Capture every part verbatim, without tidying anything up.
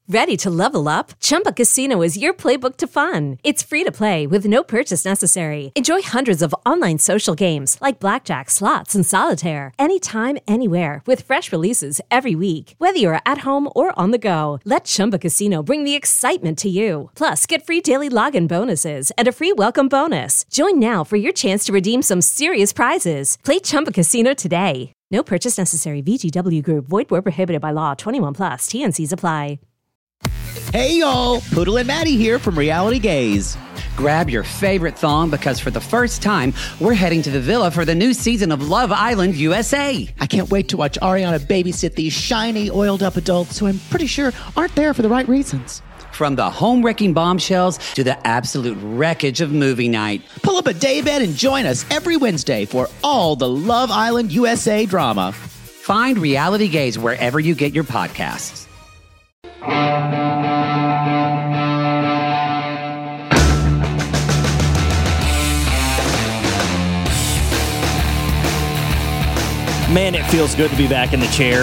Ready to level up? Chumba Casino is your playbook to fun. It's free to play with no purchase necessary. Enjoy hundreds of online social games like blackjack, slots, and solitaire anytime, anywhere with fresh releases every week. Whether you're at home or on the go, let Chumba Casino bring the excitement to you. Plus, get free daily login bonuses and a free welcome bonus. Join now for your chance to redeem some serious prizes. Play Chumba Casino today. No purchase necessary. V G W Group. Void where prohibited by law. twenty-one plus. T N Cs apply. Hey y'all, Poodle and Maddie here from Reality Gaze. Grab your favorite thong because for the first time, we're heading to the villa for the new season of Love Island U S A. I can't wait to watch Ariana babysit these shiny, oiled-up adults who I'm pretty sure aren't there for the right reasons. From the home-wrecking bombshells to the absolute wreckage of movie night. Pull up a daybed and join us every Wednesday for all the Love Island U S A drama. Find Reality Gaze wherever you get your podcasts. Man, it feels good to be back in the chair.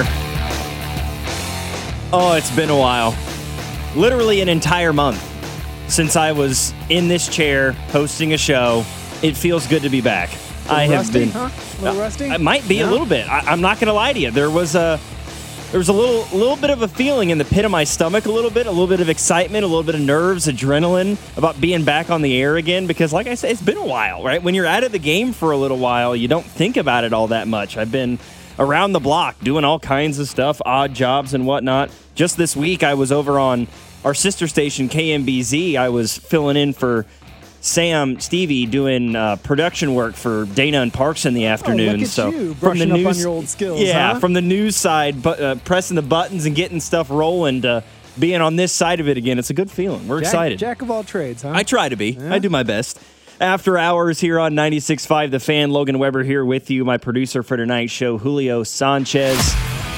Oh, it's been a while. Literally an entire month since I was in this chair hosting a show. It feels good to be back. I have rusty, been. Huh? A little rusty? It might be yeah. a little bit. I, I'm not going to lie to you. There was a there was a little little bit of a feeling in the pit of my stomach. A little bit, a little bit of excitement, a little bit of nerves, adrenaline about being back on the air again. Because, like I said, it's been a while, right? When you're out of the game for a little while, you don't think about it all that much. I've been around the block doing all kinds of stuff, odd jobs and whatnot. Just this week, I was over on our sister station, K M B Z. I was filling in for Sam Stevie doing uh, production work for Dana and Parks in the afternoon. Oh, look at so you, from the brushing up news, on your old skills, yeah, huh? from the news side, but uh, pressing the buttons and getting stuff rolling to being on this side of it again. It's a good feeling. We're Jack, excited. Jack of all trades, huh? I try to be. Yeah. I do my best. After hours here on ninety-six point five The Fan, Logan Weber here with you, my producer for tonight's show, Julio Sanchez.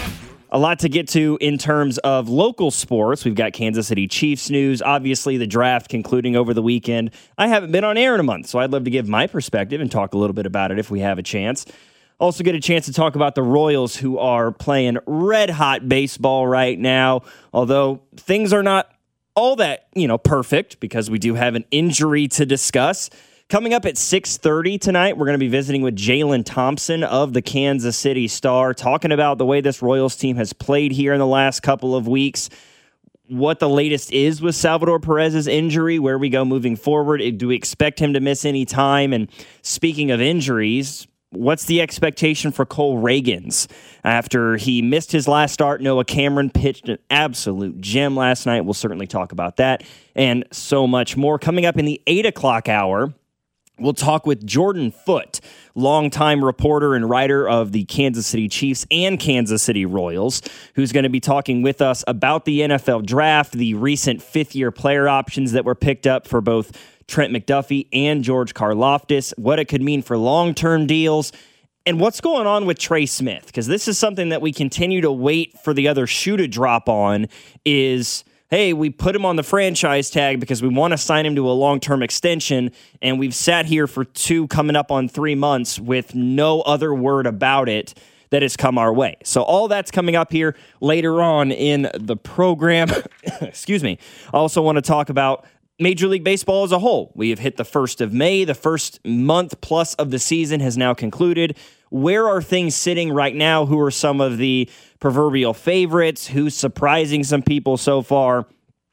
A lot to get to in terms of local sports. We've got Kansas City Chiefs news. Obviously, the draft concluding over the weekend. I haven't been on air in a month, so I'd love to give my perspective and talk a little bit about it if we have a chance. Also get a chance to talk about the Royals, who are playing red-hot baseball right now, although things are not all that, you know, perfect because we do have an injury to discuss. Coming up at six thirty tonight, we're going to be visiting with Jalen Thompson of the Kansas City Star, talking about the way this Royals team has played here in the last couple of weeks, what the latest is with Salvador Perez's injury, where we go moving forward. Do we expect him to miss any time? And speaking of injuries, what's the expectation for Cole Reagans? After he missed his last start, Noah Cameron pitched an absolute gem last night. We'll certainly talk about that and so much more. Coming up in the eight o'clock hour, we'll talk with Jordan Foote, longtime reporter and writer of the Kansas City Chiefs and Kansas City Royals, who's going to be talking with us about the N F L draft, the recent fifth-year player options that were picked up for both Trent McDuffie and George Karlaftis, what it could mean for long-term deals, and what's going on with Trey Smith, because this is something that we continue to wait for the other shoe to drop on is, hey, we put him on the franchise tag because we want to sign him to a long-term extension, and we've sat here for two, coming up on three months with no other word about it that has come our way. So all that's coming up here later on in the program. Excuse me. I also want to talk about Major League Baseball as a whole. We have hit the first of May. The first month plus of the season has now concluded. Where are things sitting right now? Who are some of the proverbial favorites? Who's surprising some people so far?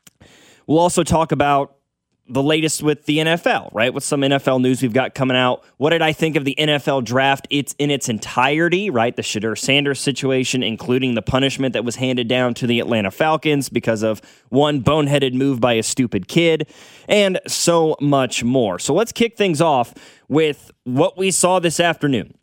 We'll also talk about the latest with the N F L, right? With some N F L news we've got coming out. What did I think of the N F L draft? It's in its entirety, right? The Shedeur Sanders situation, including the punishment that was handed down to the Atlanta Falcons because of one boneheaded move by a stupid kid, and so much more. So let's kick things off with what we saw this afternoon.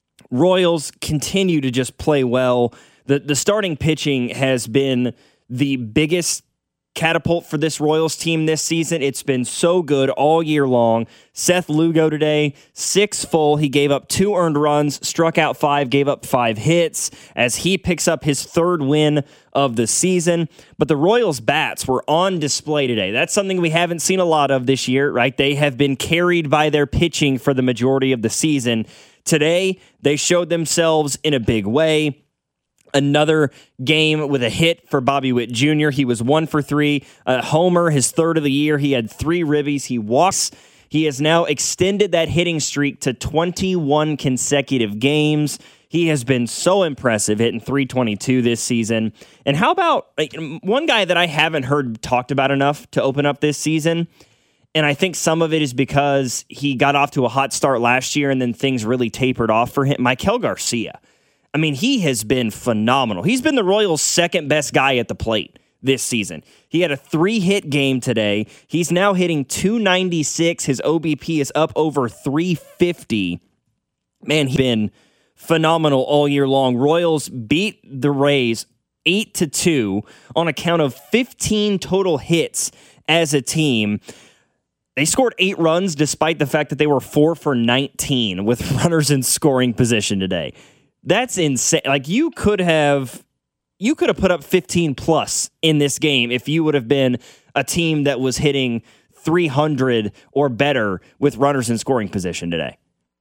Royals continue to just play well. The the starting pitching has been the biggest catapult for this Royals team this season. It's been so good all year long. Seth Lugo today, six full. He gave up two earned runs, struck out five, gave up five hits as he picks up his third win of the season. But the Royals bats were on display today. That's something we haven't seen a lot of this year, right? They have been carried by their pitching for the majority of the season. Today, they showed themselves in a big way. Another game with a hit for Bobby Witt Junior He was one for three. A homer, his third of the year. He had three ribbies. He walks. He has now extended that hitting streak to twenty-one consecutive games. He has been so impressive, hitting three twenty-two this season. And how about like, one guy that I haven't heard talked about enough to open up this season? And I think some of it is because he got off to a hot start last year and then things really tapered off for him. Maikel Garcia. I mean, he has been phenomenal. He's been the Royals' second best guy at the plate this season. He had a three-hit game today. He's now hitting two ninety-six. His O B P is up over three fifty. Man, he's been phenomenal all year long. Royals beat the Rays eight to two on account of fifteen total hits as a team. They scored eight runs despite the fact that they were four for nineteen with runners in scoring position today. That's insane. Like you could have you could have put up fifteen plus in this game if you would have been a team that was hitting three hundred or better with runners in scoring position today.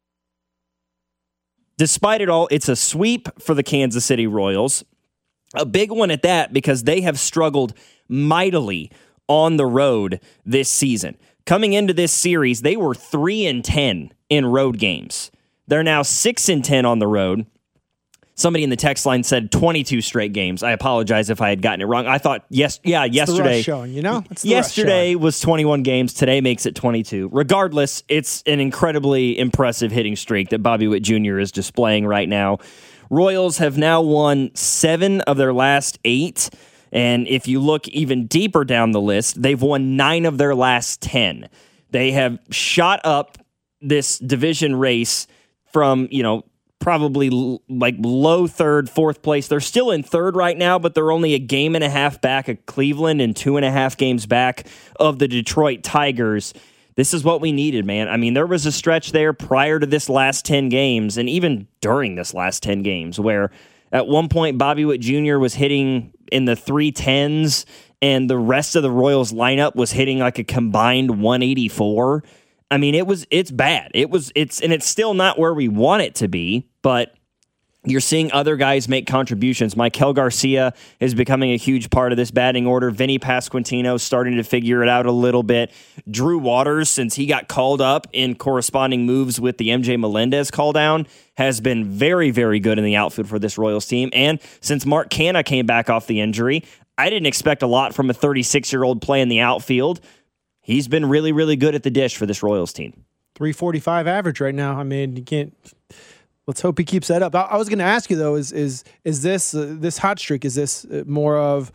Despite it all, it's a sweep for the Kansas City Royals. A big one at that because they have struggled mightily on the road this season. Coming into this series, they were three and ten in road games. They're now six and ten on the road. Somebody in the text line said twenty-two straight games. I apologize if I had gotten it wrong. I thought, yes, yeah, it's yesterday. The rush showing, you know? It's the yesterday was twenty-one games. Today makes it twenty-two. Regardless, it's an incredibly impressive hitting streak that Bobby Witt Junior is displaying right now. Royals have now won seven of their last eight. And if you look even deeper down the list, they've won nine of their last ten. They have shot up this division race from, you know, probably l- like low third, fourth place. They're still in third right now, but they're only a game and a half back of Cleveland and two and a half games back of the Detroit Tigers. This is what we needed, man. I mean, there was a stretch there prior to this last ten games and even during this last ten games where at one point Bobby Witt Junior was hitting in the three tens and the rest of the Royals lineup was hitting like a combined one eighty-four. I mean, it was it's bad. It was it's and it's still not where we want it to be, but you're seeing other guys make contributions. Maikel Garcia is becoming a huge part of this batting order. Vinny Pasquantino starting to figure it out a little bit. Drew Waters, since he got called up in corresponding moves with the M J Melendez call down, has been very, very good in the outfield for this Royals team. And since Mark Canha came back off the injury, I didn't expect a lot from a thirty-six-year-old playing the outfield. He's been really, really good at the dish for this Royals team. three forty-five average right now. I mean, you can't... Let's hope he keeps that up. I, I was going to ask you, though, is is is this uh, this hot streak, is this more of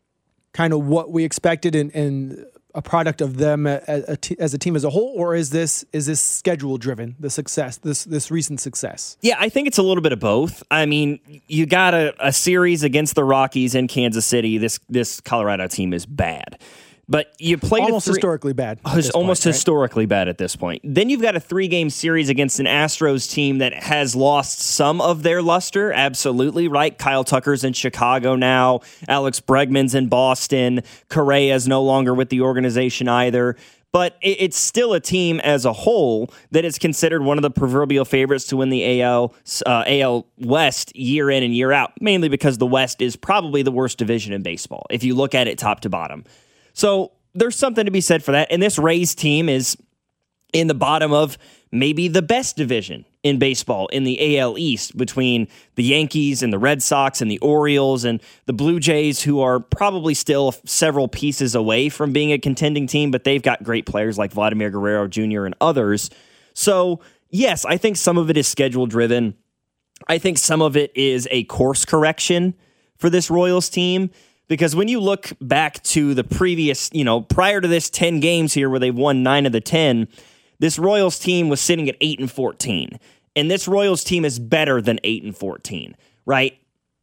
kind of what we expected and, and a product of them a, a t- as a team as a whole, or is this is this schedule-driven, the success, this this recent success? Yeah, I think it's a little bit of both. I mean, you got a, a series against the Rockies in Kansas City. This this Colorado team is bad. But you played almost three, historically bad. Almost point, right? historically bad at this point. Then you've got a three-game series against an Astros team that has lost some of their luster. Absolutely, right? Kyle Tucker's in Chicago now. Alex Bregman's in Boston. Correa's no longer with the organization either. But it's still a team as a whole that is considered one of the proverbial favorites to win the A L uh, A L West year in and year out, mainly because the West is probably the worst division in baseball, if you look at it top to bottom. So there's something to be said for that. And this Rays team is in the bottom of maybe the best division in baseball in the A L East between the Yankees and the Red Sox and the Orioles and the Blue Jays, who are probably still several pieces away from being a contending team, but they've got great players like Vladimir Guerrero Junior and others. So, yes, I think some of it is schedule-driven. I think some of it is a course correction for this Royals team. Because when you look back to the previous, you know, prior to this ten games here where they've won nine of the ten, this Royals team was sitting at eight and fourteen. And this Royals team is better than eight and fourteen, right?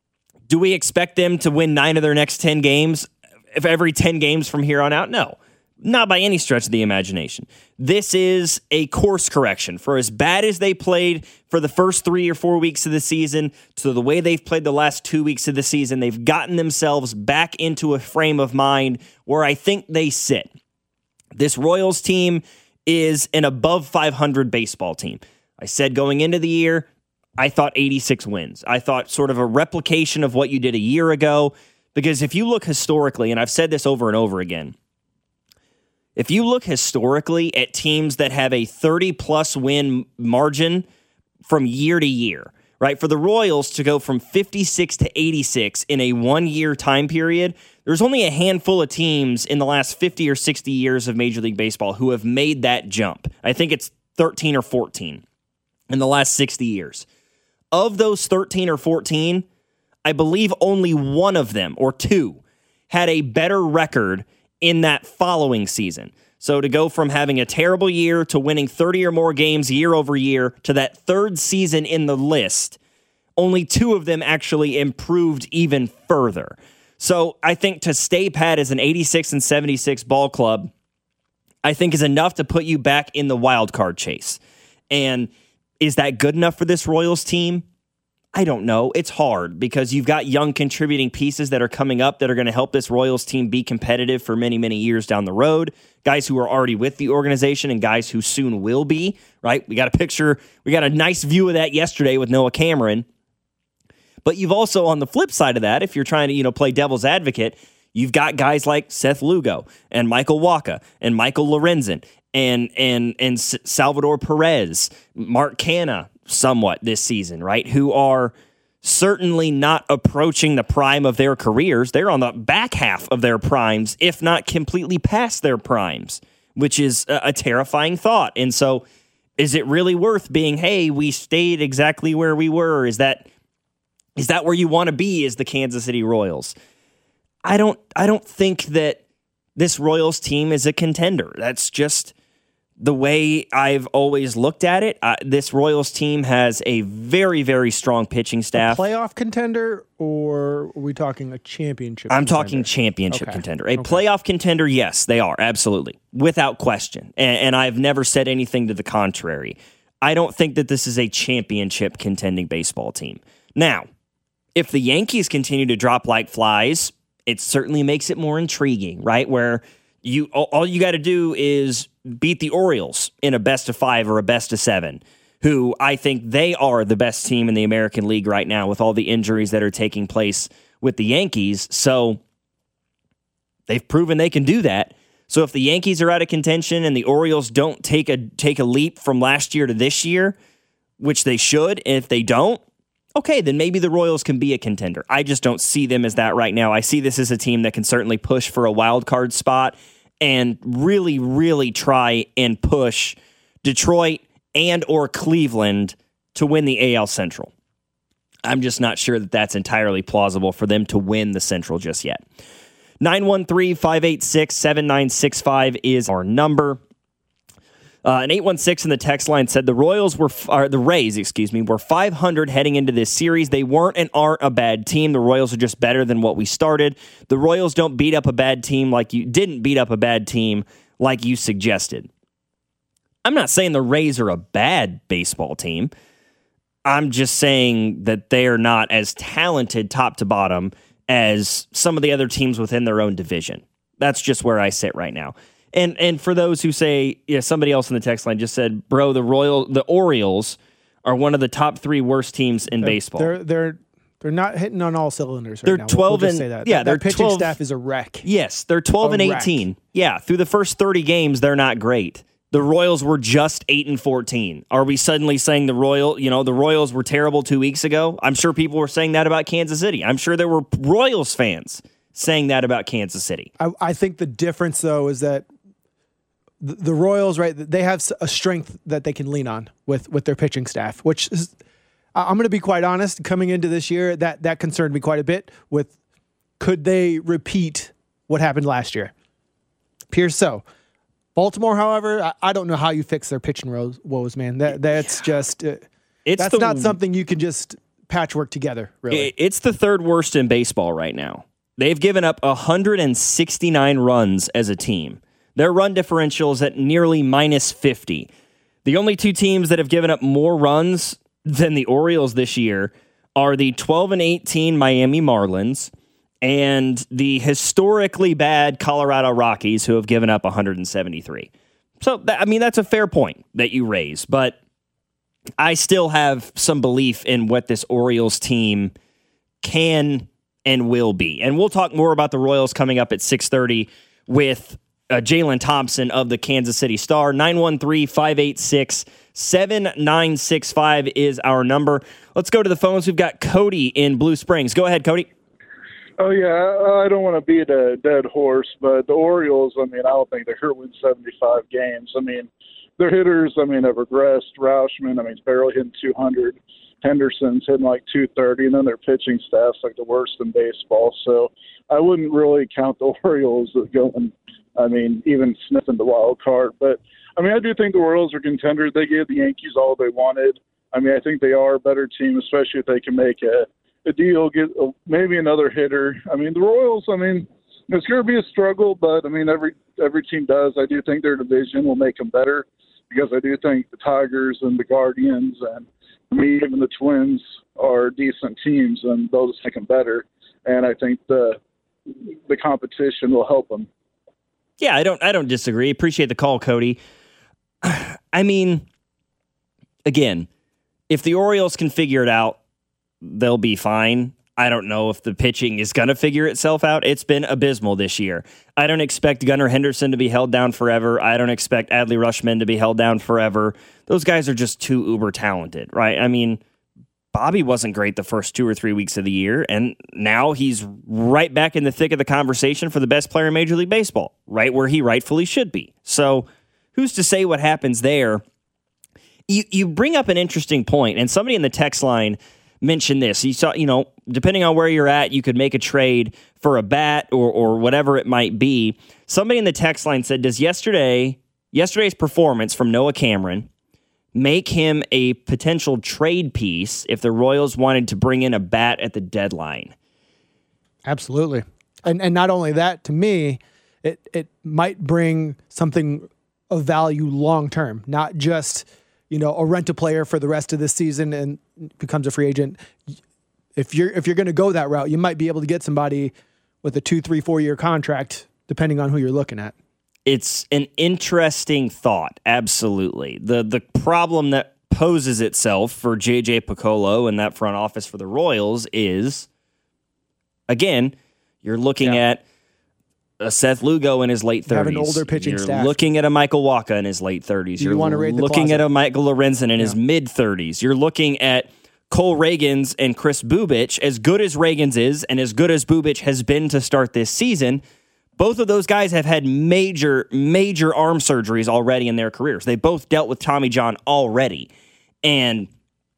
Do we expect them to win nine of their next ten games if every ten games from here on out? No. Not by any stretch of the imagination. This is a course correction for as bad as they played for the first three or four weeks of the season to the way they've played the last two weeks of the season. They've gotten themselves back into a frame of mind where I think they sit. This Royals team is an above five hundred baseball team. I said going into the year, I thought eighty-six wins. I thought sort of a replication of what you did a year ago. Because if you look historically, and I've said this over and over again, if you look historically at teams that have a thirty-plus win margin from year to year, right? For the Royals to go from fifty-six to eighty-six in a one-year time period, there's only a handful of teams in the last fifty or sixty years of Major League Baseball who have made that jump. I think it's thirteen or fourteen in the last sixty years. Of those thirteen or fourteen, I believe only one of them, or two, had a better record in that following season. So to go from having a terrible year to winning thirty or more games year over year to that third season in the list, only two of them actually improved even further. So I think to stay pat as an eighty-six and seventy-six ball club, I think is enough to put you back in the wild card chase. And is that good enough for this Royals team? I don't know. It's hard because you've got young contributing pieces that are coming up that are going to help this Royals team be competitive for many, many years down the road. Guys who are already with the organization and guys who soon will be, right? We got a picture, we got a nice view of that yesterday with Noah Cameron. But you've also, on the flip side of that, if you're trying to, you know, play devil's advocate, you've got guys like Seth Lugo and Michael Wacha and Michael Lorenzen and and and Salvador Perez, Mark Canha, somewhat this season, right? Who are certainly not approaching the prime of their careers. They're on the back half of their primes, if not completely past their primes, which is a, a terrifying thought. And so is it really worth being, hey, we stayed exactly where we were? Is that is that where you want to be as the Kansas City Royals? I don't I don't think that this Royals team is a contender. That's just the way I've always looked at it. Uh, this Royals team has a very, very strong pitching staff. A playoff contender, or are we talking a championship I'm contender? talking championship okay. contender. A okay. playoff contender, yes, they are, absolutely, without question. And, and I've never said anything to the contrary. I don't think that this is a championship contending baseball team. Now, if the Yankees continue to drop like flies, it certainly makes it more intriguing, right? Where you all you got to do is beat the Orioles in a best of five or a best of seven, who I think they are the best team in the American League right now with all the injuries that are taking place with the Yankees. So they've proven they can do that. So if the Yankees are out of contention and the Orioles don't take a take a leap from last year to this year, which they should, and if they don't, okay, then maybe the Royals can be a contender. I just don't see them as that right now. I see this as a team that can certainly push for a wild card spot and really, really try and push Detroit and or Cleveland to win the A L Central. I'm just not sure that that's entirely plausible for them to win the Central just yet. nine one three, five eight six, seven nine six five is our number. Uh, an eight one six in the text line said the Royals were, f- or the Rays, excuse me, were five hundred heading into this series. They weren't and aren't a bad team. The Royals are just better than what we started. The Royals don't beat up a bad team like you didn't beat up a bad team like you suggested. I'm not saying the Rays are a bad baseball team. I'm just saying that they are not as talented top to bottom as some of the other teams within their own division. That's just where I sit right now. And and for those who say, yeah, somebody else in the text line just said, bro, the Royal, the Orioles are one of the top three worst teams in they're, baseball. They're they're they're not hitting on all cylinders right they're now. twelve we'll, we'll and just say that. yeah, that, their that pitching twelve staff is a wreck. Yes, they're twelve a and wreck. eighteen. Yeah, through the first thirty games, they're not great. The Royals were just eight and fourteen. Are we suddenly saying the Royal, you know, the Royals were terrible two weeks ago? I'm sure people were saying that about Kansas City. I'm sure there were Royals fans saying that about Kansas City. I, I think the difference though is that the, the Royals, right? They have a strength that they can lean on with with their pitching staff, which is, I'm going to be quite honest. Coming into this year, that that concerned me quite a bit. With could they repeat what happened last year? Appears so. Baltimore, however, I, I don't know how you fix their pitching woes, woes man. That that's just uh, it's that's the, not something you can just patchwork together. Really, it's the third worst in baseball right now. They've given up one hundred sixty-nine runs as a team. Their run differential is at nearly minus fifty. The only two teams that have given up more runs than the Orioles this year are the twelve and eighteen Miami Marlins and the historically bad Colorado Rockies, who have given up one hundred seventy-three. So, that, I mean, that's a fair point that you raise, but I still have some belief in what this Orioles team can and will be. And we'll talk more about the Royals coming up at six thirty with uh, Jalen Thompson of the Kansas City Star. nine one three, five eight six, seven nine six five is our number. Let's go to the phones. We've got Cody in Blue Springs. Go ahead, Cody. Oh, yeah, I don't want to beat a dead horse, but the Orioles, I mean, I don't think they're going to win seventy-five games. I mean, their hitters, I mean, have regressed. Rauschman, I mean, he's barely hitting two hundred. Henderson's hitting like two thirty, and then their pitching staff's like the worst in baseball. So I wouldn't really count the Orioles as going, I mean, even sniffing the wild card. But, I mean, I do think the Orioles are contenders. They gave the Yankees all they wanted. I mean, I think they are a better team, especially if they can make a, a deal, get a, maybe another hitter. I mean, the Royals, I mean, it's going to be a struggle, but, I mean, every every team does. I do think their division will make them better because I do think the Tigers and the Guardians and I mean, even the Twins are decent teams, and they'll just make them better. And I think the the competition will help them. Yeah, I don't I don't disagree. Appreciate the call, Cody. I mean, again, if the Orioles can figure it out, they'll be fine. I don't know if the pitching is going to figure itself out. It's been abysmal this year. I don't expect Gunnar Henderson to be held down forever. I don't expect Adley Rutschman to be held down forever. Those guys are just too uber talented, right? I mean, Bobby wasn't great the first two or three weeks of the year, and now he's right back in the thick of the conversation for the best player in Major League Baseball, right where he rightfully should be. So who's to say what happens there? You, you bring up an interesting point, and somebody in the text line mention this. You saw, you know, depending on where you're at, you could make a trade for a bat or or whatever it might be. Somebody in the text line said, does yesterday yesterday's performance from Noah Cameron make him a potential trade piece if the Royals wanted to bring in a bat at the deadline? Absolutely. And and not only that, to me, it it might bring something of value long term, not just, you know, a rent a player for the rest of this season and becomes a free agent. If you're if you're going to go that route, you might be able to get somebody with a two, three, four year contract, depending on who you're looking at. It's an interesting thought. Absolutely. The the problem that poses itself for J J Picollo and that front office for the Royals is, again, you're looking yeah. at a Seth Lugo in his late thirties. Have an older pitching You're staff. looking at a Michael Wacha in his late thirties. You You're want to raid the looking closet. at a Michael Lorenzen in yeah. his mid-thirties. You're looking at Cole Reagans and Chris Bubich. As good as Reagans is and as good as Bubich has been to start this season, both of those guys have had major, major arm surgeries already in their careers. They both dealt with Tommy John already. And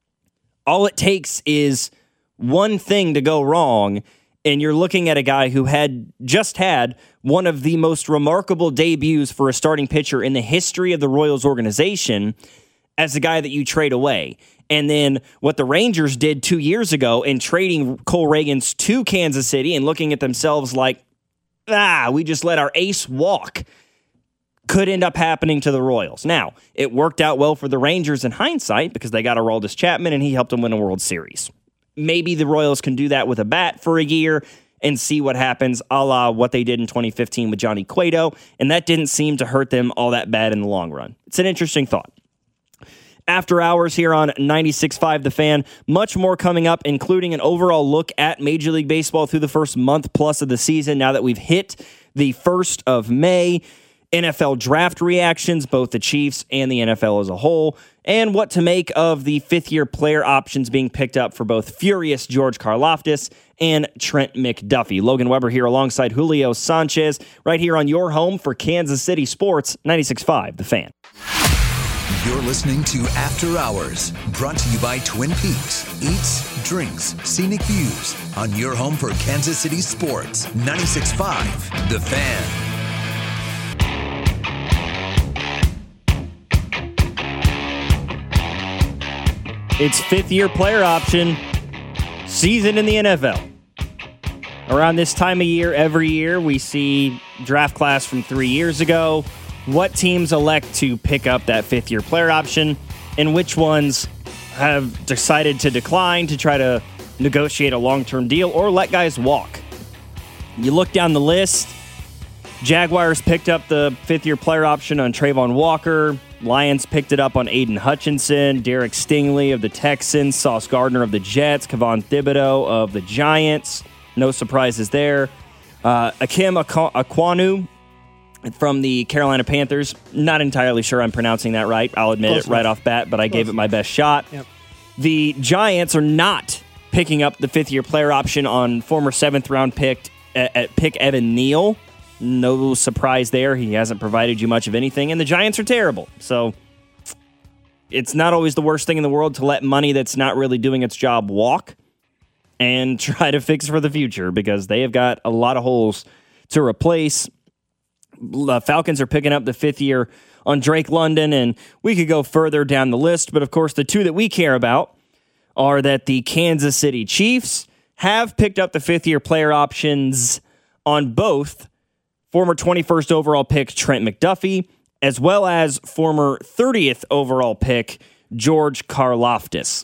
all it takes is one thing to go wrong, and you're looking at a guy who had just had one of the most remarkable debuts for a starting pitcher in the history of the Royals organization as a guy that you trade away. And then what the Rangers did two years ago in trading Cole Reagans to Kansas City and looking at themselves like, ah, we just let our ace walk, could end up happening to the Royals. Now, it worked out well for the Rangers in hindsight because they got Aroldis Chapman and he helped them win a World Series. Maybe the Royals can do that with a bat for a year and see what happens, a la what they did in twenty fifteen with Johnny Cueto, and that didn't seem to hurt them all that bad in the long run. It's an interesting thought. After hours here on ninety-six point five The Fan, much more coming up, including an overall look at Major League Baseball through the first month plus of the season, now that we've hit the first of May. N F L draft reactions, both the Chiefs and the N F L as a whole, and what to make of the fifth-year player options being picked up for both furious George Karlaftis and Trent McDuffie. Logan Weber here alongside Julio Sanchez, right here on your home for Kansas City Sports, ninety-six point five The Fan. You're listening to After Hours, brought to you by Twin Peaks. Eats, drinks, scenic views on your home for Kansas City Sports, ninety-six point five The Fan. It's fifth-year player option season in the N F L. Around this time of year, every year, we see draft class from three years ago. What teams elect to pick up that fifth-year player option, and which ones have decided to decline to try to negotiate a long-term deal or let guys walk. You look down the list, Jaguars picked up the fifth-year player option on Trayvon Walker. Lions picked it up on Aiden Hutchinson. Derek Stingley of the Texans. Sauce Gardner of the Jets. Kayvon Thibodeau of the Giants. No surprises there. Uh, Akim Akwanu from the Carolina Panthers. Not entirely sure I'm pronouncing that right. I'll admit Close it right enough. off bat, but I Close gave it my best shot. Yep. The Giants are not picking up the fifth-year player option on former seventh-round pick, uh, pick Evan Neal. No surprise there. He hasn't provided you much of anything, and the Giants are terrible. So it's not always the worst thing in the world to let money that's not really doing its job walk and try to fix for the future, because they have got a lot of holes to replace. The Falcons are picking up the fifth year on Drake London, and we could go further down the list, but of course the two that we care about are that the Kansas City Chiefs have picked up the fifth-year player options on both former twenty-first overall pick Trent McDuffie, as well as former thirtieth overall pick George Karlaftis.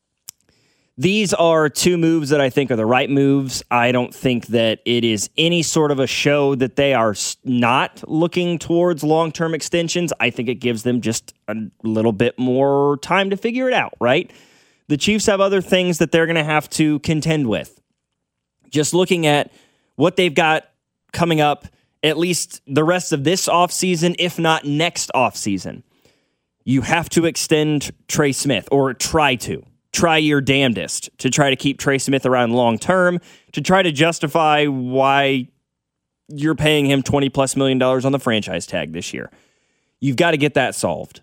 These are two moves that I think are the right moves. I don't think that it is any sort of a show that they are not looking towards long-term extensions. I think it gives them just a little bit more time to figure it out, right? The Chiefs have other things that they're going to have to contend with. Just looking at what they've got coming up, at least the rest of this offseason, if not next offseason, you have to extend Trey Smith, or try to. Try your damnedest to try to keep Trey Smith around long term, to try to justify why you're paying him twenty plus million dollars on the franchise tag this year. You've got to get that solved.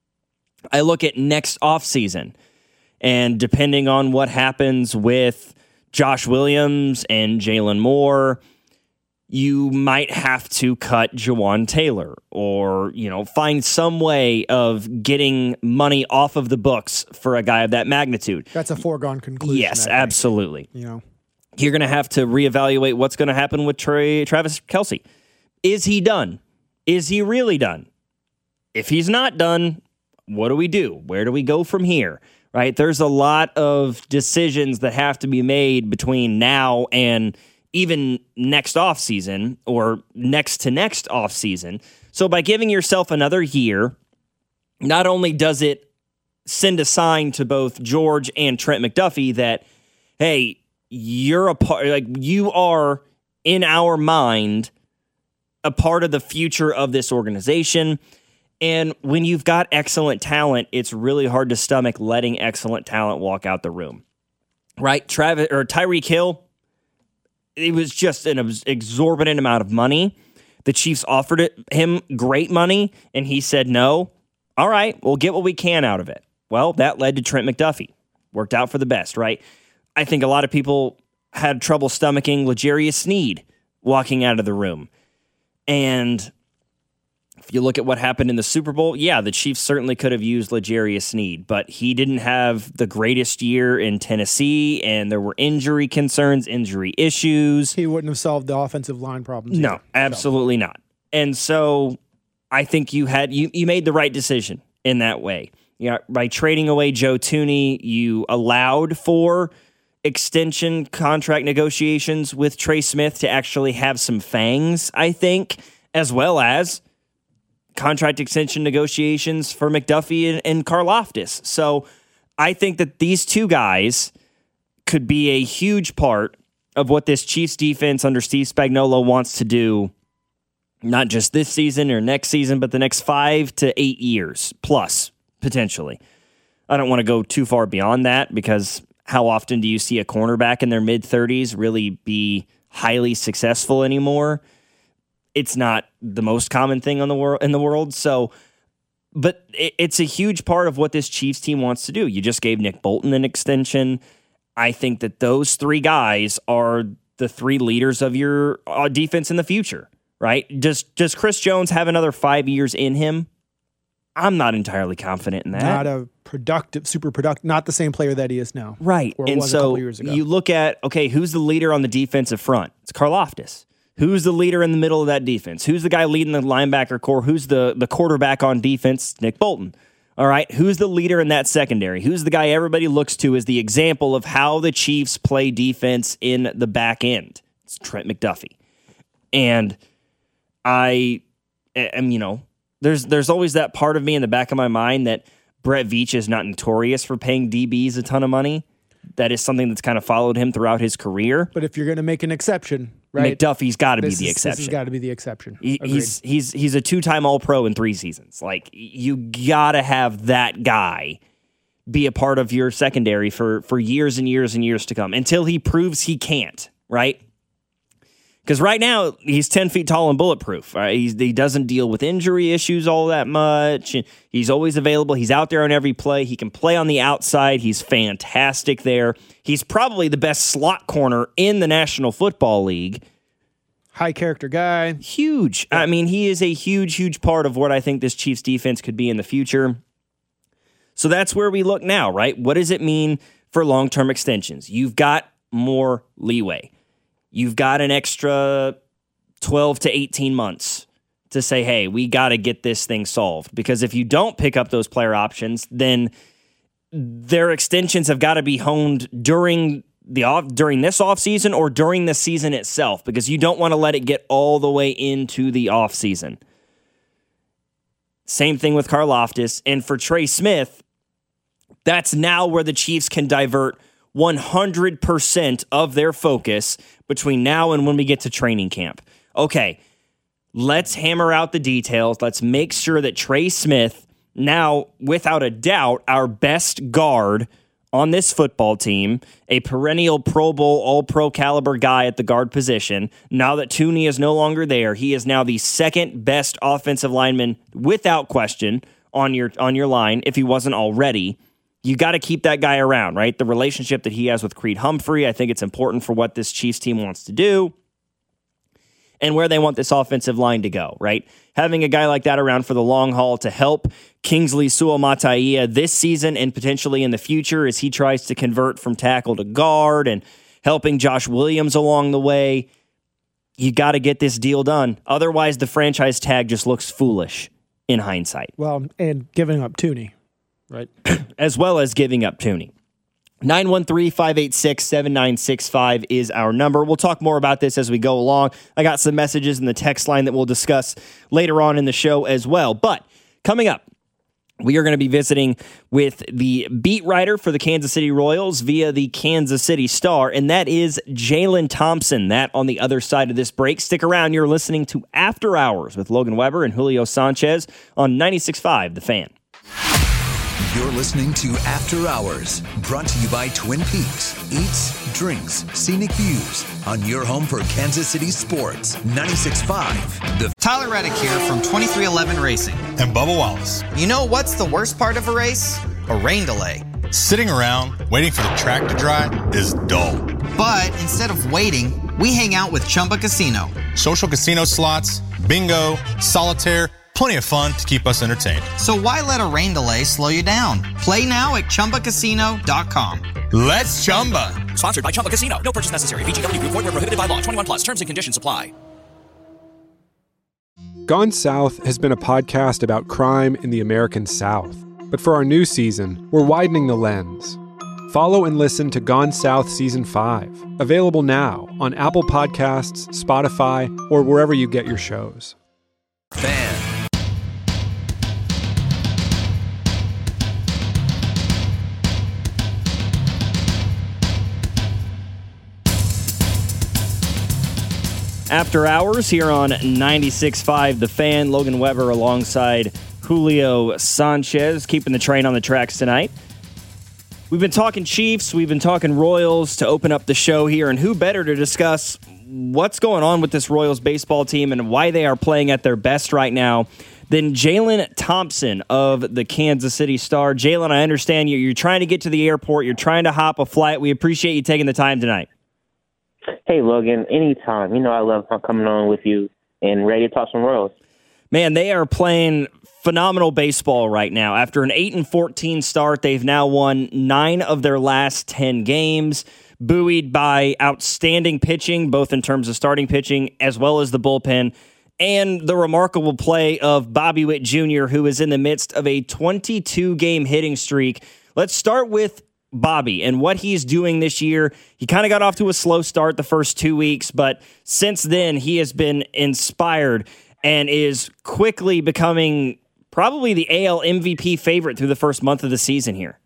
I look at next offseason, and depending on what happens with Josh Williams and Jalen Moore, you might have to cut Jawan Taylor, or, you know, find some way of getting money off of the books for a guy of that magnitude. That's a foregone conclusion. Yes, absolutely. You know, you're going to have to reevaluate what's going to happen with Trey, Travis Kelce. Is he done? Is he really done? If he's not done, what do we do? Where do we go from here? Right? There's a lot of decisions that have to be made between now and even next offseason, or next to next offseason. So by giving yourself another year, not only does it send a sign to both George and Trent McDuffie that, hey, you're a part, like you are in our mind a part of the future of this organization. And when you've got excellent talent, it's really hard to stomach letting excellent talent walk out the room. Right? Travis or Tyreek Hill, it was just an exorbitant amount of money. The Chiefs offered it, him great money, and he said no. All right, we'll get what we can out of it. Well, that led to Trent McDuffie. Worked out for the best, right? I think a lot of people had trouble stomaching L'Jarius Sneed walking out of the room. And if you look at what happened in the Super Bowl, yeah, the Chiefs certainly could have used L'Jarius Sneed, but he didn't have the greatest year in Tennessee, and there were injury concerns, injury issues. He wouldn't have solved the offensive line problems. No, either. absolutely so. not. And so I think you had you, you made the right decision in that way. You know, by trading away Joe Thuney, you allowed for extension contract negotiations with Trey Smith to actually have some fangs, I think, as well as contract extension negotiations for McDuffie and, and Karlaftis. So I think that these two guys could be a huge part of what this Chiefs defense under Steve Spagnuolo wants to do, not just this season or next season, but the next five to eight years plus, potentially. I don't want to go too far beyond that, because how often do you see a cornerback in their mid-thirties really be highly successful anymore? It's not the most common thing on the world in the world. So, but it, it's a huge part of what this Chiefs team wants to do. You just gave Nick Bolton an extension. I think that those three guys are the three leaders of your uh, defense in the future, right? Does, does Chris Jones have another five years in him? I'm not entirely confident in that. Not a productive, super productive, not the same player that he is now. Right. Or and was so a couple years ago. You look at, okay, who's the leader on the defensive front? It's Karlaftis. Who's the leader in the middle of that defense? Who's the guy leading the linebacker core? Who's the, the quarterback on defense? Nick Bolton. All right. Who's the leader in that secondary? Who's the guy everybody looks to as the example of how the Chiefs play defense in the back end? It's Trent McDuffie. And I am, you know, there's there's always that part of me in the back of my mind that Brett Veach is not notorious for paying D Bs a ton of money. That is something that's kind of followed him throughout his career. But if you're going to make an exception, right? McDuffie's got to be This the is- exception. This has got to be the exception. He, Agreed. he's he's he's a two-time All-Pro in three seasons. Like, you gotta have that guy be a part of your secondary for for years and years and years to come until he proves he can't, right? Because right now he's ten feet tall and bulletproof. Right? He's, he doesn't deal with injury issues all that much. He's always available. He's out there on every play. He can play on the outside. He's fantastic there. He's probably the best slot corner in the National Football League. High character guy. Huge. I mean, he is a huge, huge part of what I think this Chiefs defense could be in the future. So that's where we look now, right? What does it mean for long-term extensions? You've got more leeway. You've got an extra twelve to eighteen months to say, hey, we got to get this thing solved. Because if you don't pick up those player options, then their extensions have got to be honed during the off during this offseason or during the season itself, because you don't want to let it get all the way into the offseason. Same thing with Karlaftis. And for Trey Smith, that's now where the Chiefs can divert one hundred percent of their focus between now and when we get to training camp. Okay, let's hammer out the details. Let's make sure that Trey Smith, now without a doubt, our best guard on this football team, a perennial Pro Bowl, all-pro caliber guy at the guard position. Now that Tooney is no longer there, he is now the second best offensive lineman, without question, on your on your line, if he wasn't already. You got to keep that guy around, right? The relationship that he has with Creed Humphrey, I think it's important for what this Chiefs team wants to do and where they want this offensive line to go, right? Having a guy like that around for the long haul to help Kingsley Suamataia this season and potentially in the future as he tries to convert from tackle to guard, and helping Josh Williams along the way. You got to get this deal done. Otherwise, the franchise tag just looks foolish in hindsight. Well, and giving up Tooney, right? As well as giving up Tooney. nine one three, five eight six, seven nine six five is our number. We'll talk more about this as we go along. I got some messages in the text line that we'll discuss later on in the show as well. But coming up, we are going to be visiting with the beat writer for the Kansas City Royals via the Kansas City Star, and that is Jalen Thompson. That on the other side of this break. Stick around. You're listening to After Hours with Logan Weber and Julio Sanchez on ninety-six point five The Fan. You're listening to After Hours, brought to you by Twin Peaks. Eats, drinks, scenic views on your home for Kansas City sports. ninety-six point five The Tyler Reddick here from twenty-three eleven Racing. And Bubba Wallace. You know what's the worst part of a race? A rain delay. Sitting around waiting for the track to dry is dull. But instead of waiting, we hang out with Chumba Casino. Social casino slots, bingo, solitaire, plenty of fun to keep us entertained. So why let a rain delay slow you down? Play now at Chumba Casino dot com. Let's Chumba. Sponsored by Chumba Casino. No purchase necessary. V G W Group. Void where prohibited by law. twenty-one plus. Terms and conditions apply. Gone South has been a podcast about crime in the American South. But for our new season, we're widening the lens. Follow and listen to Gone South Season five. Available now on Apple Podcasts, Spotify, or wherever you get your shows. Fan. After Hours here on ninety-six point five The Fan. Logan Weber alongside Julio Sanchez, keeping the train on the tracks tonight. We've been talking Chiefs, we've been talking Royals to open up the show here, and who better to discuss what's going on with this Royals baseball team and why they are playing at their best right now than Jalen Thompson of the Kansas City Star. Jalen, I understand you, you're trying to get to the airport, you're trying to hop a flight. We appreciate you taking the time tonight. Hey, Logan, anytime. You know I love coming on with you and ready to talk some Royals. Man, they are playing phenomenal baseball right now. After an eight and fourteen start, they've now won nine of their last ten games, buoyed by outstanding pitching, both in terms of starting pitching as well as the bullpen, and the remarkable play of Bobby Witt Junior, who is in the midst of a twenty-two game hitting streak. Let's start with Bobby and what he's doing this year. He kind of got off to a slow start the first two weeks, but since then he has been inspired. and is quickly becoming probably the A L M V P favorite through the first month of the season here.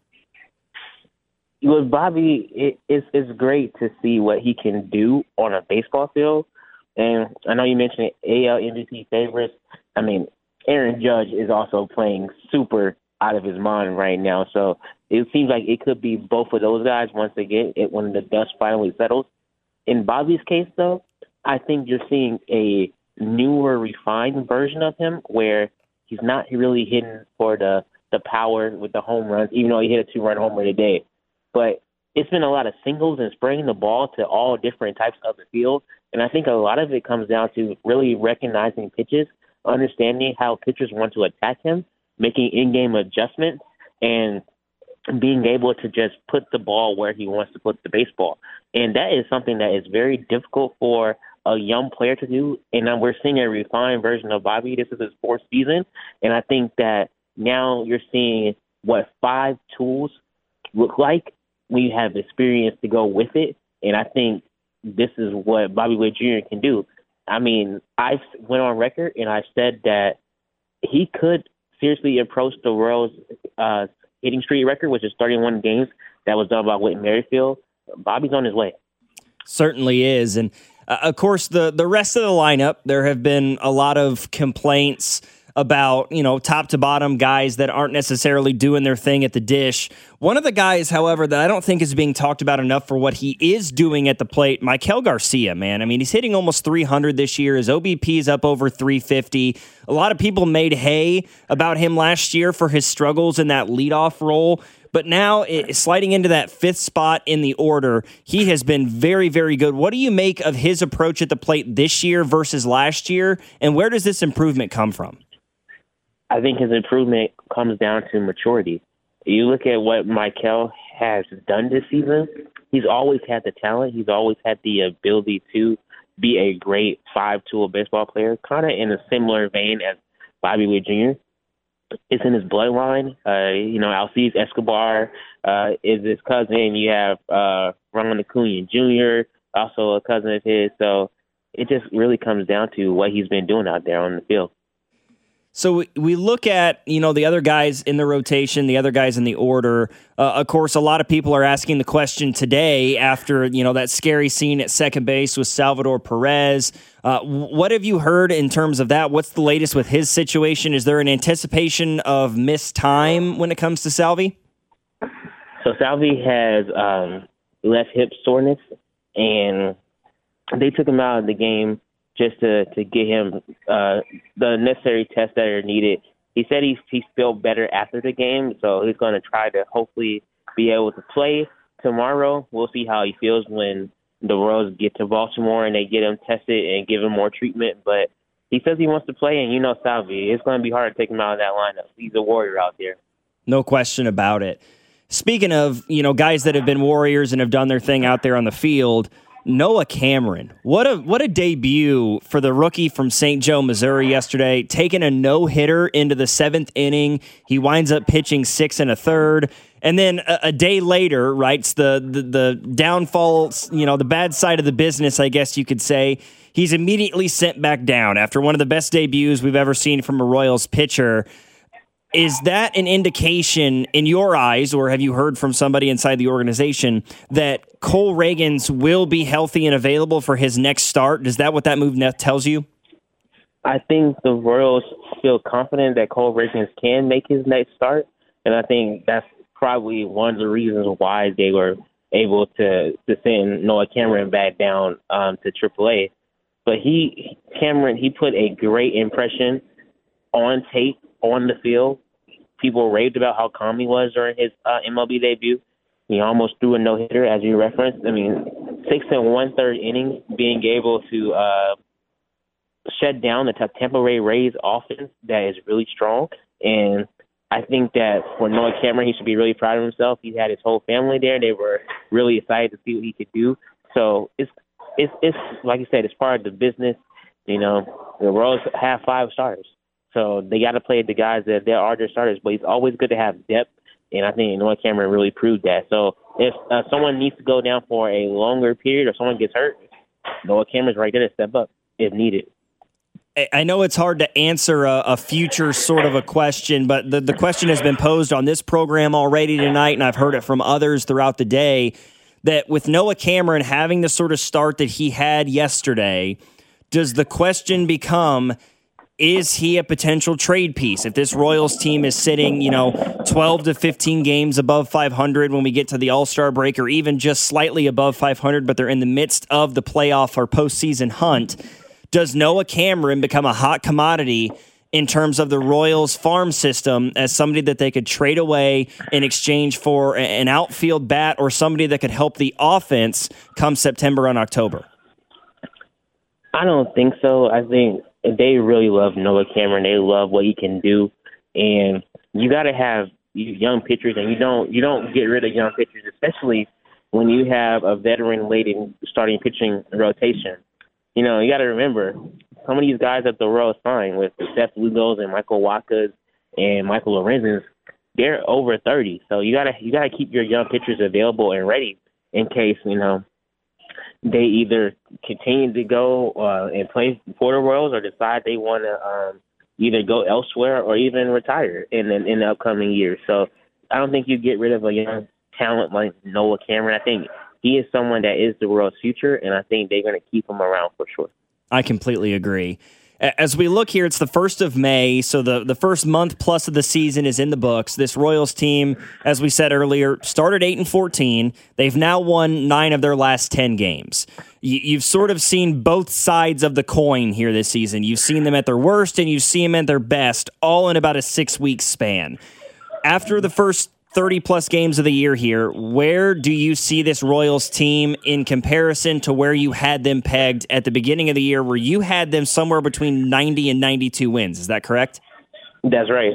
With Bobby, it, it's, it's great to see what he can do on a baseball field. And I know you mentioned A L M V P favorites. I mean, Aaron Judge is also playing super out of his mind right now. So it seems like it could be both of those guys once again it, when the dust finally settles. In Bobby's case, though, I think you're seeing a newer, refined version of him where he's not really hitting for the, the power with the home runs, even though he hit a two-run homer today. But it's been a lot of singles and spraying the ball to all different types of the field. And I think a lot of it comes down to really recognizing pitches, understanding how pitchers want to attack him, making in-game adjustments, and being able to just put the ball where he wants to put the baseball. And that is something that is very difficult for a young player to do. And we're seeing a refined version of Bobby. This is his fourth season. And I think that now you're seeing what five tools look like. We have experience to go with it, and I think this is what Bobby Witt Junior can do. I mean, I went on record and I said that he could seriously approach the Royals' uh, hitting streak record, which is thirty-one games that was done by Whit Merrifield. Bobby's on his way. Certainly is, and uh, of course, the the rest of the lineup, there have been a lot of complaints about, you know, top to bottom guys that aren't necessarily doing their thing at the dish. One of the guys, however, that I don't think is being talked about enough for what he is doing at the plate, Maikel Garcia, man. I mean, he's hitting almost three hundred this year. His O B P is up over three fifty. A lot of people made hay about him last year for his struggles in that leadoff role. But now, it, sliding into that fifth spot in the order, he has been very, very good. What do you make of his approach at the plate this year versus last year, and where does this improvement come from? I think his improvement comes down to maturity. You look at what Maikel has done this season, he's always had the talent. He's always had the ability to be a great five-tool baseball player, kind of in a similar vein as Bobby Witt Junior It's in his bloodline. Uh, you know, Alcides Escobar uh, is his cousin. You have uh, Ronald Acuna Junior, also a cousin of his. So it just really comes down to what he's been doing out there on the field. So we look at, you know, the other guys in the rotation, the other guys in the order. Uh, of course, a lot of people are asking the question today after, you know, that scary scene at second base with Salvador Perez. Uh, what have you heard in terms of that? What's the latest with his situation? Is there an anticipation of missed time when it comes to Salvi? So Salvi has um, left hip soreness, and they took him out of the game just to, to get him uh, the necessary tests that are needed. He said he, he felt better after the game, so he's going to try to hopefully be able to play tomorrow. We'll see how he feels when the Royals get to Baltimore and they get him tested and give him more treatment. But he says he wants to play, and you know Salvi, it's going to be hard to take him out of that lineup. He's a warrior out there. No question about it. Speaking of, you know, guys that have been warriors and have done their thing out there on the field, Noah Cameron, what a what a debut for the rookie from Saint Joe, Missouri yesterday, taking a no-hitter into the seventh inning. He winds up pitching six and a third. And then a, a day later, right, it's the, the, the downfall, you know, the bad side of the business, I guess you could say. He's immediately sent back down after one of the best debuts we've ever seen from a Royals pitcher. Is that an indication in your eyes, or have you heard from somebody inside the organization, that Cole Ragans will be healthy and available for his next start? Is that what that move tells you? I think the Royals feel confident that Cole Ragans can make his next start, and I think that's probably one of the reasons why they were able to, to send Noah Cameron back down um, to triple A. But he, Cameron, he put a great impression on tape, on the field. People raved about how calm he was during his uh, M L B debut. He almost threw a no-hitter, as you referenced. I mean, six and one-third innings, being able to uh, shut down the Tampa Bay Rays offense that is really strong. And I think that for Noah Cameron, he should be really proud of himself. He had his whole family there. They were really excited to see what he could do. So it's, it's, it's like you said, it's part of the business. You know, the Royals have five starters. So they got to play the guys that they are their starters, but it's always good to have depth, and I think Noah Cameron really proved that. So if uh, someone needs to go down for a longer period or someone gets hurt, Noah Cameron's right there to step up if needed. I know it's hard to answer a, a future sort of a question, but the, the question has been posed on this program already tonight, and I've heard it from others throughout the day, that with Noah Cameron having the sort of start that he had yesterday, does the question become, is he a potential trade piece? If this Royals team is sitting, you know, twelve to fifteen games above five hundred when we get to the All-Star break, or even just slightly above five hundred, but they're in the midst of the playoff or postseason hunt, does Noah Cameron become a hot commodity in terms of the Royals farm system as somebody that they could trade away in exchange for an outfield bat or somebody that could help the offense come September and October? I don't think so. I think they really love Noah Cameron. They love what he can do, and you got to have young pitchers, and you don't you don't get rid of young pitchers, especially when you have a veteran-laden starting pitching rotation. You know, you got to remember some of these guys that the Royals signed with the Seth Lugos and Michael Wakas and Michael Lorenzens, they're over thirty. So you gotta you gotta keep your young pitchers available and ready in case, you know, they either continue to go uh, and play for the Royals or decide they want to um, either go elsewhere or even retire in, in in the upcoming years. So I don't think you get rid of a young talent like Noah Cameron. I think he is someone that is the Royals' future, and I think they're going to keep him around for sure. I completely agree. As we look here, it's the first of May, so the, the first month plus of the season is in the books. This Royals team, as we said earlier, started eight and fourteen. They've now won nine of their last ten games. You, you've sort of seen both sides of the coin here this season. You've seen them at their worst, and you've seen them at their best, all in about a six-week span. After the first thirty-plus games of the year here, where do you see this Royals team in comparison to where you had them pegged at the beginning of the year, where you had them somewhere between ninety and ninety-two wins? Is that correct? That's right.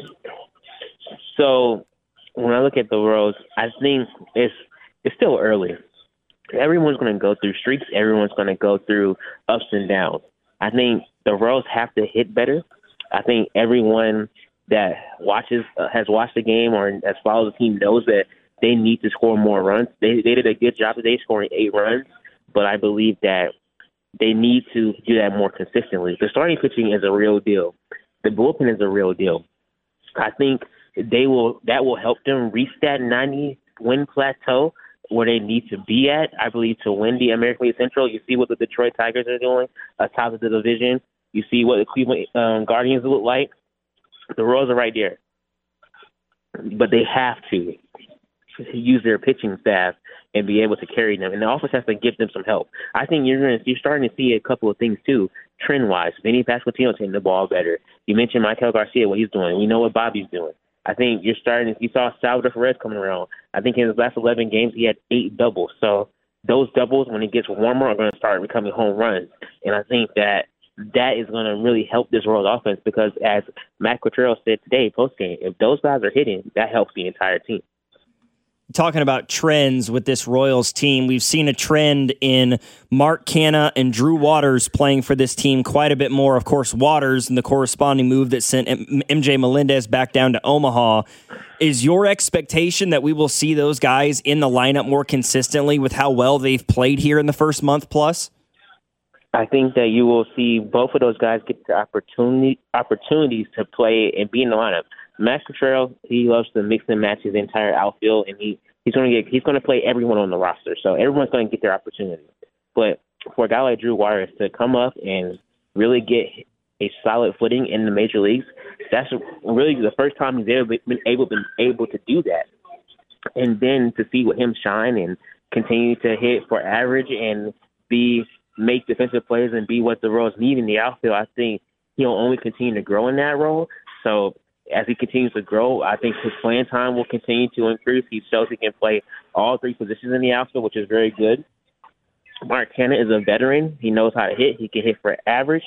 So when I look at the Royals, I think it's it's still early. Everyone's going to go through streaks. Everyone's going to go through ups and downs. I think the Royals have to hit better. I think everyone that watches uh, has watched the game or has followed the team knows that they need to score more runs. They they did a good job today scoring eight runs, but I believe that they need to do that more consistently. The starting pitching is a real deal. The bullpen is a real deal. I think they will that will help them reach that ninety win plateau where they need to be at, I believe, to win the American League Central. You see what the Detroit Tigers are doing atop of the division. You see what the Cleveland um, Guardians look like. The Royals are right there. But they have to use their pitching staff and be able to carry them. And the offense has to give them some help. I think you're going to, you're starting to see a couple of things, too, trend-wise. Vinny Pasquantino taking the ball better. You mentioned Michael Garcia, what he's doing. We know what Bobby's doing. I think you're starting to – you saw Salvador Perez coming around. I think in his last eleven games, he had eight doubles. So those doubles, when it gets warmer, are going to start becoming home runs. And I think that that is going to really help this Royals offense because, as Matt Quatrero said today post-game, if those guys are hitting, that helps the entire team. Talking about trends with this Royals team, we've seen a trend in Mark Canha and Drew Waters playing for this team quite a bit more. Of course, Waters and the corresponding move that sent M J Melendez back down to Omaha. Is your expectation that we will see those guys in the lineup more consistently with how well they've played here in the first month plus? I think that you will see both of those guys get the opportunity opportunities to play and be in the lineup. Matt Quatrero, he loves to mix and match his entire outfield, and he, he's going to get he's going to play everyone on the roster. So everyone's going to get their opportunity. But for a guy like Drew Waters to come up and really get a solid footing in the major leagues, that's really the first time he's ever been able been able to do that. And then to see him shine and continue to hit for average and be make defensive plays and be what the Royals need in the outfield, I think he'll only continue to grow in that role. So as he continues to grow, I think his playing time will continue to increase. He shows he can play all three positions in the outfield, which is very good. Mark Canha is a veteran. He knows how to hit. He can hit for average.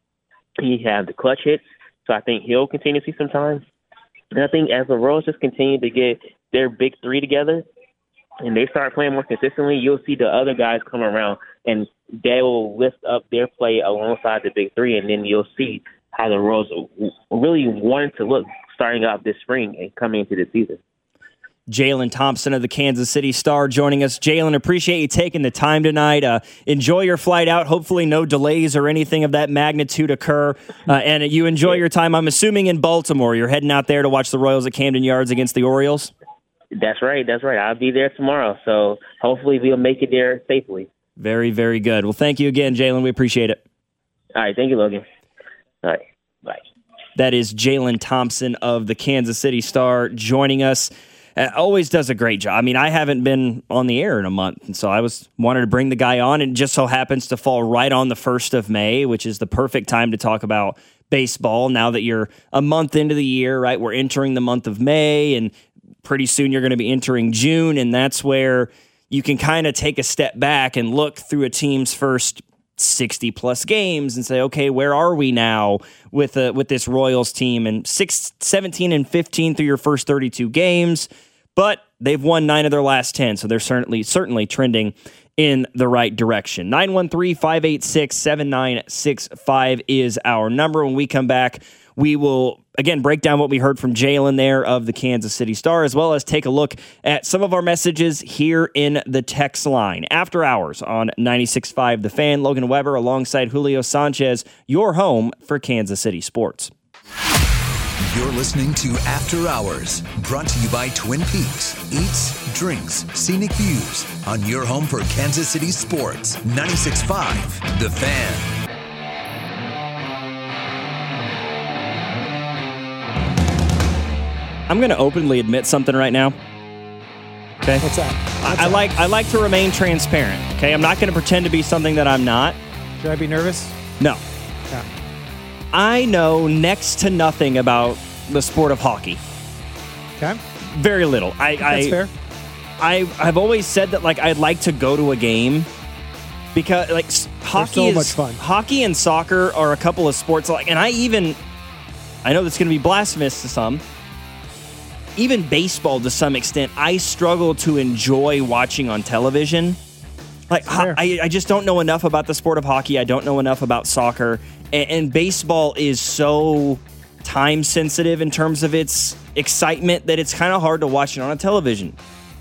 He has the clutch hits. So I think he'll continue to see some time. And I think as the Royals just continue to get their big three together and they start playing more consistently, you'll see the other guys come around and they will lift up their play alongside the big three, and then you'll see how the Royals really wanted to look starting out this spring and coming into the season. Jalen Thompson of the Kansas City Star joining us. Jalen, appreciate you taking the time tonight. Uh, enjoy your flight out. Hopefully no delays or anything of that magnitude occur. Uh, and you enjoy your time, I'm assuming, in Baltimore. You're heading out there to watch the Royals at Camden Yards against the Orioles? That's right. That's right. I'll be there tomorrow. So hopefully we'll make it there safely. Very, very good. Well, thank you again, Jalen. We appreciate it. All right. Thank you, Logan. All right. Bye. That is Jalen Thompson of the Kansas City Star joining us. Uh, always does a great job. I mean, I haven't been on the air in a month, and so I was wanted to bring the guy on, and it just so happens to fall right on the first of May, which is the perfect time to talk about baseball now that you're a month into the year, right? We're entering the month of May, and pretty soon you're going to be entering June, and that's where you can kind of take a step back and look through a team's first sixty-plus games and say, okay, where are we now with uh, with this Royals team? And six, seventeen and fifteen through your first thirty-two games, but they've won nine of their last ten, so they're certainly certainly trending in the right direction. nine one three, five eight six, seven nine six five is our number. When we come back, we will, again, break down what we heard from Jalen there of the Kansas City Star, as well as take a look at some of our messages here in the text line. After hours on ninety-six point five The Fan, Logan Weber alongside Julio Sanchez, your home for Kansas City sports. You're listening to After Hours, brought to you by Twin Peaks. Eats, drinks, scenic views on your home for Kansas City sports. ninety-six point five The Fan. I'm going to openly admit something right now. Okay. What's that? What's I, I that? like I like to remain transparent. Okay, I'm not going to pretend to be something that I'm not. Should I be nervous? No. Yeah. I know next to nothing about the sport of hockey. Okay. Very little. I, That's I, fair. I I've always said that like I'd like to go to a game because like s- hockey so is much fun. Hockey and soccer are a couple of sports like, and I even I know that's going to be blasphemous to some. Even baseball, to some extent, I struggle to enjoy watching on television. Like, ho- I, I just don't know enough about the sport of hockey. I don't know enough about soccer. And, and baseball is so time sensitive in terms of its excitement that it's kind of hard to watch it on a television.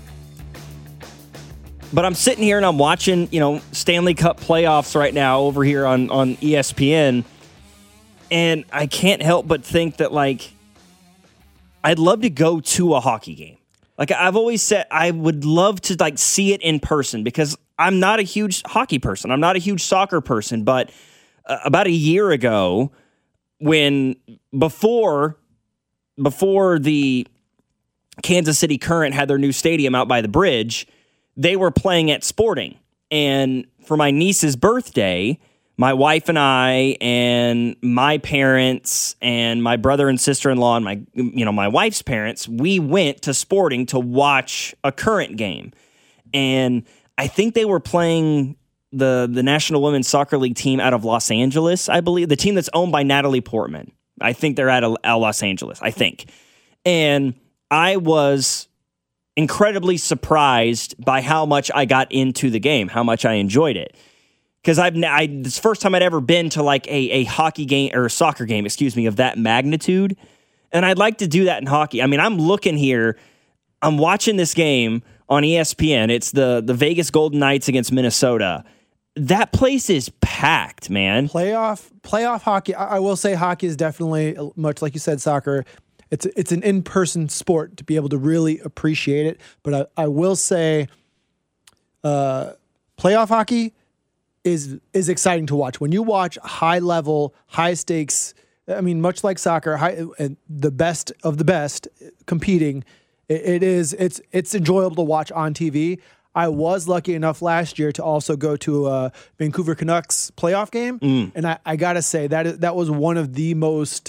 But I'm sitting here and I'm watching, you know, Stanley Cup playoffs right now over here on, on E S P N. And I can't help but think that, like, I'd love to go to a hockey game. Like I've always said, I would love to like see it in person because I'm not a huge hockey person. I'm not a huge soccer person. But uh, about a year ago, when before before the Kansas City Current had their new stadium out by the bridge, they were playing at Sporting. And for my niece's birthday, my wife and I and my parents and my brother and sister-in-law and my, you know, my wife's parents, we went to Sporting to watch a Current game. And I think they were playing the, the National Women's Soccer League team out of Los Angeles, I believe. The team that's owned by Natalie Portman. I think they're out of, out of Los Angeles, I think. And I was incredibly surprised by how much I got into the game, how much I enjoyed it. Because I've I, it's the first time I'd ever been to like a, a hockey game or a soccer game, excuse me, of that magnitude. And I'd like to do that in hockey. I mean, I'm looking here. I'm watching this game on E S P N. It's the, the Vegas Golden Knights against Minnesota. That place is packed, man. Playoff playoff hockey. I, I will say hockey is definitely, much like you said, soccer. It's it's an in-person sport to be able to really appreciate it. But I, I will say uh, playoff hockey is is exciting to watch. When you watch high level, high stakes, I mean, much like soccer, high, and the best of the best competing, it, it is it's it's enjoyable to watch on T V. I was lucky enough last year to also go to a Vancouver Canucks playoff game, Mm. and I, I gotta say that is, that was one of the most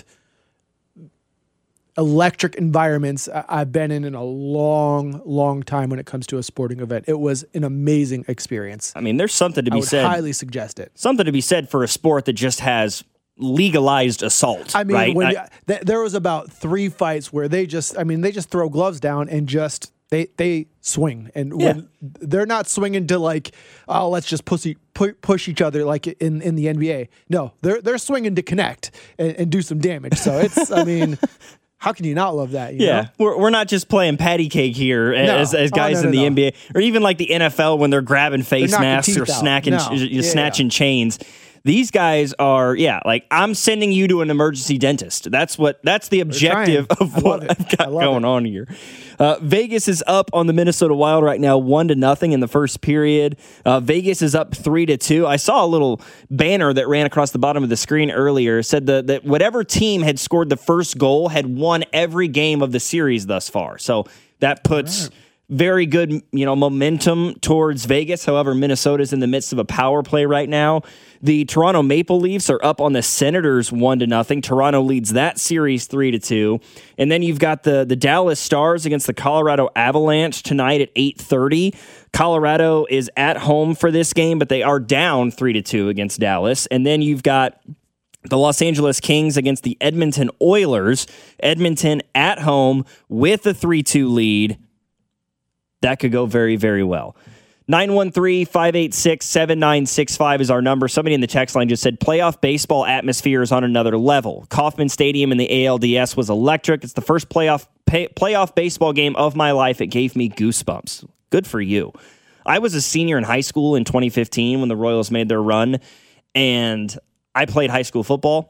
electric environments I've been in in a long, long time when it comes to a sporting event. It was an amazing experience. I mean, there's something to be I would said. highly suggest it. Something to be said for a sport that just has legalized assault. I mean, right? when I- you, th- there was about three fights where they just, I mean, they just throw gloves down and just they they swing, and Yeah. when they're not swinging to like, oh, let's just pussy, pu- push each other like in, in the N B A. No, they're they're swinging to connect and, and do some damage. So it's, I mean. how can you not love that? You yeah, know? we're we're not just playing patty cake here No. as, as Oh, guys no, no, in the no. N B A or even like the N F L when they're grabbing face knocking masks or teeth out. snacking, No. you're Yeah, snatching chains. These guys are, yeah, like I'm sending you to an emergency dentist. That's what. That's the objective trying. of I what love it. I've got I love going it. on here. Uh, Vegas is up on the Minnesota Wild right now, one to nothing in the first period. Uh, Vegas is up three to two. I saw a little banner that ran across the bottom of the screen earlier. Said the, that whatever team had scored the first goal had won every game of the series thus far. So that puts. Very good, you know, momentum towards Vegas. However, Minnesota's in the midst of a power play right now. The Toronto Maple Leafs are up on the Senators one to nothing. Toronto leads that series three to two. And then you've got the the Dallas Stars against the Colorado Avalanche tonight at eight thirty. Colorado is at home for this game, but they are down three to two against Dallas. And then you've got the Los Angeles Kings against the Edmonton Oilers. Edmonton at home with a three two lead. That could go very, very well. nine one three, five eight six, seven nine six five is our number. Somebody in the text line just said, playoff baseball atmosphere is on another level. Kauffman Stadium in the A L D S was electric. It's the first playoff pay, playoff baseball game of my life. It gave me goosebumps. Good for you. I was a senior in high school in twenty fifteen when the Royals made their run, and I played high school football.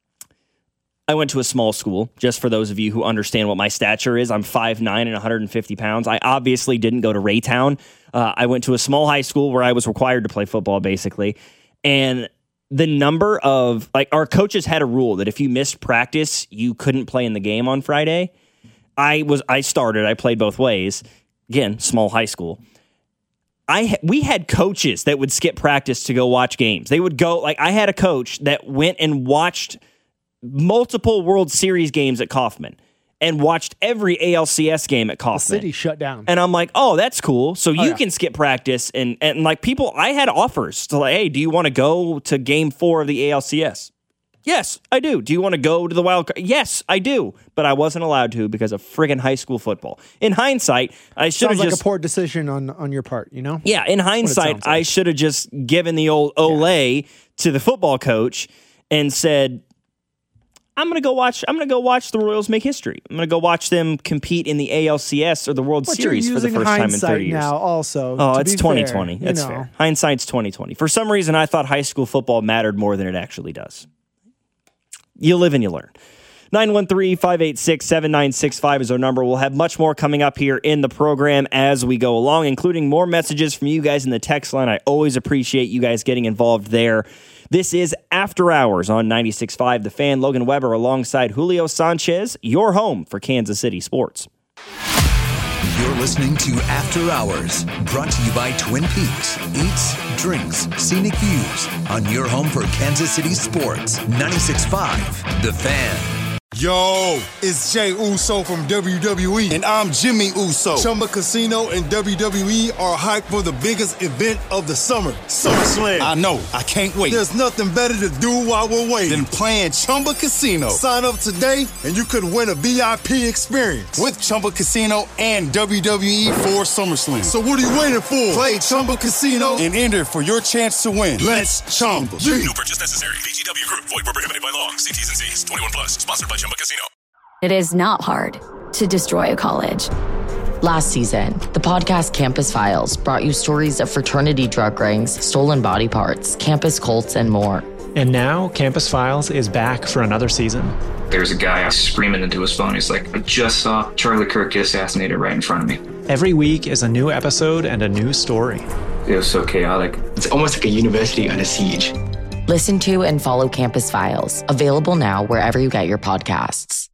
I went to a small school, just for those of you who understand what my stature is. I'm five nine and one hundred fifty pounds. I obviously didn't go to Raytown. Uh, I went to a small high school where I was required to play football, basically. And the number of, like, our coaches had a rule that if you missed practice, you couldn't play in the game on Friday. I was, I started, I played both ways. Again, small high school. I we had coaches that would skip practice to go watch games. They would go, like, I had a coach that went and watched multiple World Series games at Kauffman and watched every A L C S game at Kauffman. The city shut down. And I'm like, oh, that's cool. So you yeah. can skip practice. And, and like people, I had offers to like, hey, do you want to go to game four of the A L C S? Yes, I do. Do you want to go to the wild card? Yes, I do. But I wasn't allowed to because of friggin' high school football. In hindsight, I should have Sounds like just... a poor decision on, on your part, you know? Yeah, in hindsight, like. I should have just given the old Olay yeah. to the football coach and said, I'm going to go watch I'm going to go watch the Royals make history. I'm going to go watch them compete in the A L C S or the World but Series for the first time in thirty years. Now also, oh, it's twenty fair, twenty. That's know. fair. Hindsight's twenty twenty. For some reason, I thought high school football mattered more than it actually does. You live and you learn. nine one three, five eight six, seven nine six five is our number. We'll have much more coming up here in the program as we go along, including more messages from you guys in the text line. I always appreciate you guys getting involved there. This is After Hours on ninety-six point five The Fan. Logan Weber alongside Julio Sanchez, your home for Kansas City sports. You're listening to After Hours, brought to you by Twin Peaks. Eats, drinks, scenic views on your home for Kansas City sports. ninety-six point five The Fan. Yo, it's Jay Uso from W W E, and I'm Jimmy Uso. Chumba Casino and W W E are hyped for the biggest event of the summer, SummerSlam. I know, I can't wait. There's nothing better to do while we're waiting than playing Chumba Casino. Sign up today, and you could win a V I P experience with Chumba Casino and W W E for SummerSlam. So what are you waiting for? Play Chumba Casino and enter for your chance to win. Let's Chumba. No purchase necessary. V G W Group. Void where prohibited by law. See T's and C's. twenty-one plus. Sponsored by Chumba Casino. It is not hard to destroy a college. Last season, the podcast Campus Files brought you stories of fraternity drug rings, stolen body parts, campus cults, and more. And now, Campus Files is back for another season. There's a guy screaming into his phone. He's like, I just saw Charlie Kirk get assassinated right in front of me. Every week is a new episode and a new story. It was so chaotic. It's almost like a university under siege. Listen to and follow Campus Files, available now wherever you get your podcasts.